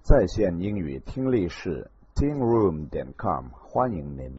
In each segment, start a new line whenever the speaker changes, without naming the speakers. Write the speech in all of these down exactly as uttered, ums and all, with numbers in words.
在线英语听力室 ting room 点 com 欢迎您。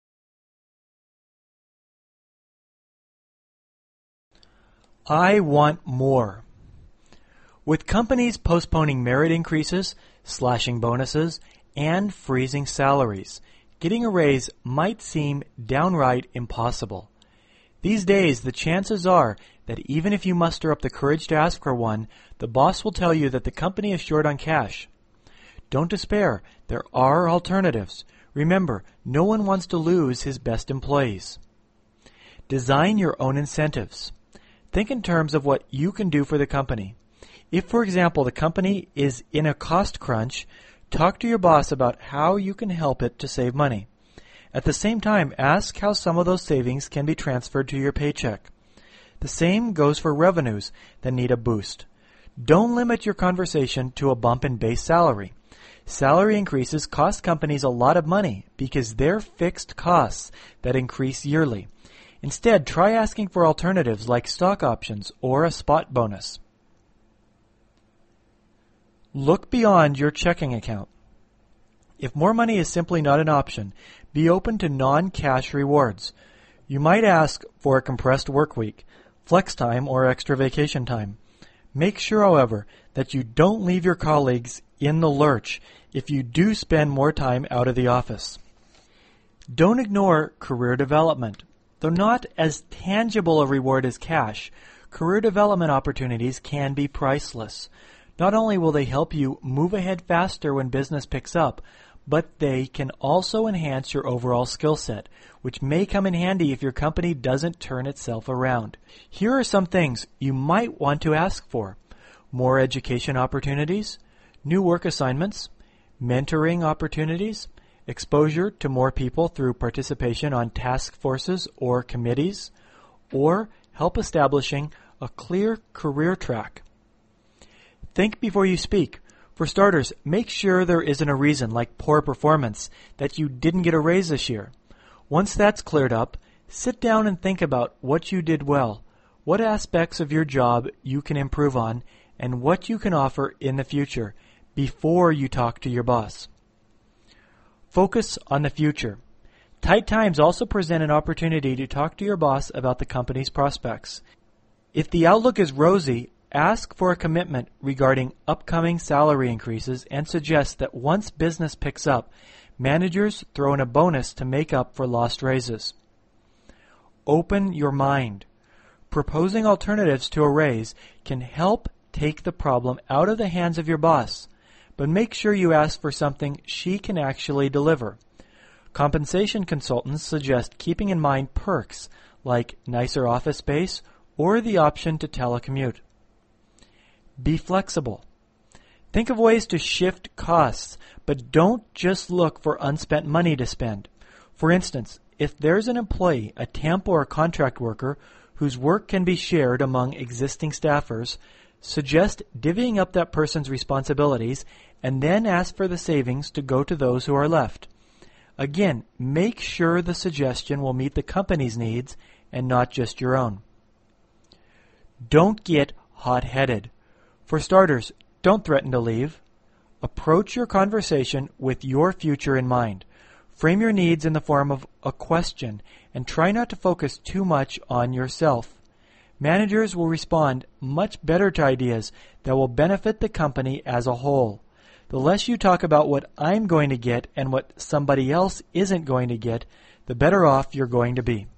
I want more. With companies postponing merit increases, slashing bonuses, and freezing salaries, getting a raise might seem downright impossible. These days, the chances are that even if you muster up the courage to ask for one, the boss will tell you that the company is short on cash. Don't despair. There are alternatives. Remember, no one wants to lose his best employees. Design your own incentives. Think in terms of what you can do for the company. If, for example, the company is in a cost crunch, talk to your boss about how you can help it to save money. At the same time, ask how some of those savings can be transferred to your paycheck. The same goes for revenues that need a boost. Don't limit your conversation to a bump in base salary. Salary increases cost companies a lot of money because they're fixed costs that increase yearly. Instead, try asking for alternatives like stock options or a spot bonus. Look beyond your checking account. If more money is simply not an option, be open to non-cash rewards. You might ask for a compressed work week, flex time, or extra vacation time. Make sure, however, that you don't leave your colleagues in the lurch if you do spend more time out of the office. Don't ignore career development. Though not as tangible a reward as cash, career development opportunities can be priceless. Not only will they help you move ahead faster when business picks up, but they can also enhance your overall skill set, which may come in handy if your company doesn't turn itself around. Here are some things you might want to ask for: more education opportunities, new work assignments, mentoring opportunities, exposure to more people through participation on task forces or committees, or help establishing a clear career track. Think before you speak. For starters, make sure there isn't a reason, like poor performance, that you didn't get a raise this year. Once that's cleared up, sit down and think about what you did well, what aspects of your job you can improve on, and what you can offer in the future before you talk to your boss. Focus on the future. Tight times also present an opportunity to talk to your boss about the company's prospects. If the outlook is rosy, ask for a commitment regarding upcoming salary increases and suggest that once business picks up, managers throw in a bonus to make up for lost raises. Open your mind. Proposing alternatives to a raise can help take the problem out of the hands of your boss, but make sure you ask for something she can actually deliver. Compensation consultants suggest keeping in mind perks like nicer office space or the option to telecommute. Be flexible. Think of ways to shift costs, but don't just look for unspent money to spend. For instance, if there's an employee, a temp or a contract worker, whose work can be shared among existing staffers, suggest divvying up that person's responsibilities and then ask for the savings to go to those who are left. Again, make sure the suggestion will meet the company's needs and not just your own. Don't get hot-headed. For starters, don't threaten to leave. Approach your conversation with your future in mind. Frame your needs in the form of a question and try not to focus too much on yourself. Managers will respond much better to ideas that will benefit the company as a whole. The less you talk about what I'm going to get and what somebody else isn't going to get, the better off you're going to be.